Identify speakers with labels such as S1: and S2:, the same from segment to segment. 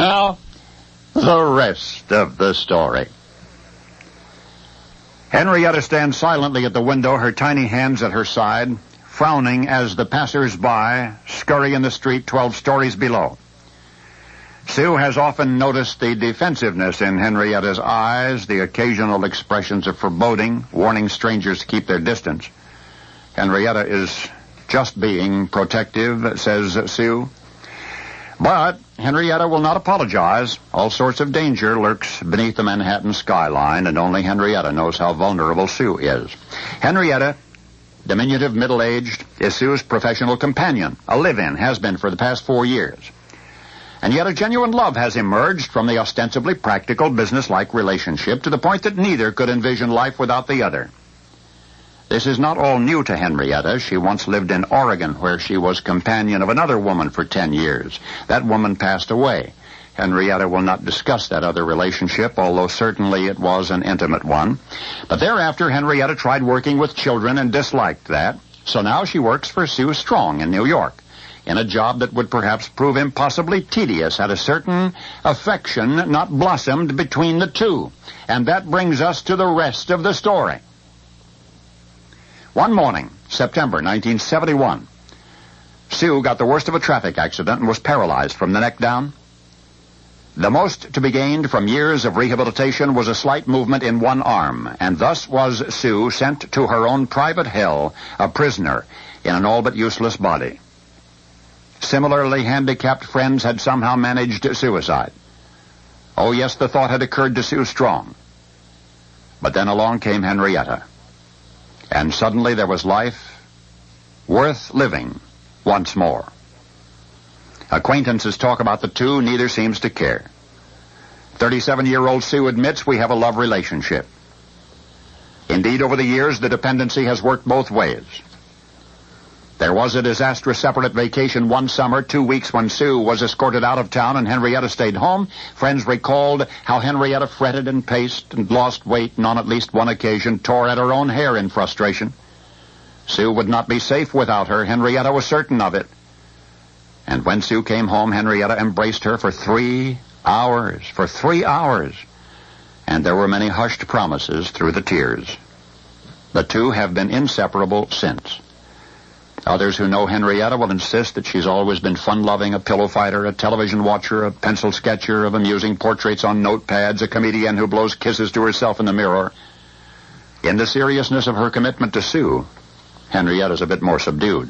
S1: Now, the rest of the story. Henrietta stands silently at the window, her tiny hands at her side, frowning as the passers-by scurry in the street 12 stories below. Sue has often noticed the defensiveness in Henrietta's eyes, the occasional expressions of foreboding, warning strangers to keep their distance. Henrietta is just being protective, says Sue. But Henrietta will not apologize. All sorts of danger lurks beneath the Manhattan skyline, and only Henrietta knows how vulnerable Sue is. Henrietta, diminutive, middle-aged, is Sue's professional companion, a live-in, has been for the past 4 years. And yet a genuine love has emerged from the ostensibly practical, business-like relationship to the point that neither could envision life without the other. This is not all new to Henrietta. She once lived in Oregon, where she was companion of another woman for 10 years. That woman passed away. Henrietta will not discuss that other relationship, although certainly it was an intimate one. But thereafter, Henrietta tried working with children and disliked that. So now she works for Sue Strong in New York, in a job that would perhaps prove impossibly tedious had a certain affection not blossomed between the two. And that brings us to the rest of the story. One morning, September 1971, Sue got the worst of a traffic accident and was paralyzed from the neck down. The most to be gained from years of rehabilitation was a slight movement in one arm, and thus was Sue sent to her own private hell, a prisoner in an all but useless body. Similarly handicapped friends had somehow managed suicide. Oh, yes, the thought had occurred to Sue Strong. But then along came Henrietta. And suddenly there was life worth living once more. Acquaintances talk about the two, neither seems to care. 37-year-old Sue admits we have a love relationship. Indeed, over the years, the dependency has worked both ways. There was a disastrous separate vacation one summer, 2 weeks when Sue was escorted out of town and Henrietta stayed home. Friends recalled how Henrietta fretted and paced and lost weight and on at least one occasion tore at her own hair in frustration. Sue would not be safe without her. Henrietta was certain of it. And when Sue came home, Henrietta embraced her for 3 hours. For 3 hours. And there were many hushed promises through the tears. The two have been inseparable since. Others who know Henrietta will insist that she's always been fun-loving, a pillow fighter, a television watcher, a pencil sketcher of amusing portraits on notepads, a comedian who blows kisses to herself in the mirror. In the seriousness of her commitment to Sue, Henrietta's a bit more subdued.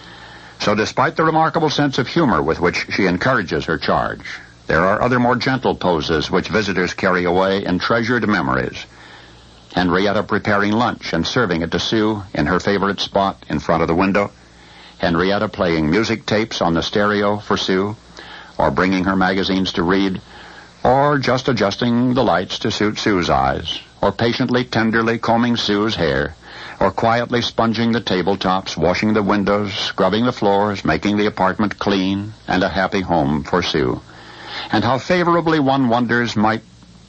S1: So despite the remarkable sense of humor with which she encourages her charge, there are other more gentle poses which visitors carry away in treasured memories. Henrietta preparing lunch and serving it to Sue in her favorite spot in front of the window. Henrietta playing music tapes on the stereo for Sue, or bringing her magazines to read, or just adjusting the lights to suit Sue's eyes, or patiently, tenderly combing Sue's hair, or quietly sponging the tabletops, washing the windows, scrubbing the floors, making the apartment clean and a happy home for Sue. And how favorably one wonders might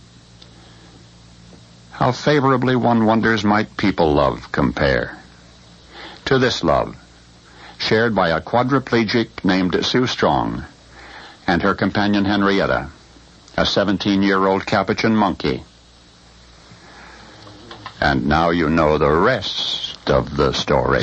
S1: people love compare to this love, shared by a quadriplegic named Sue Strong and her companion Henrietta, a 17-year-old capuchin monkey. And now you know the rest of the story.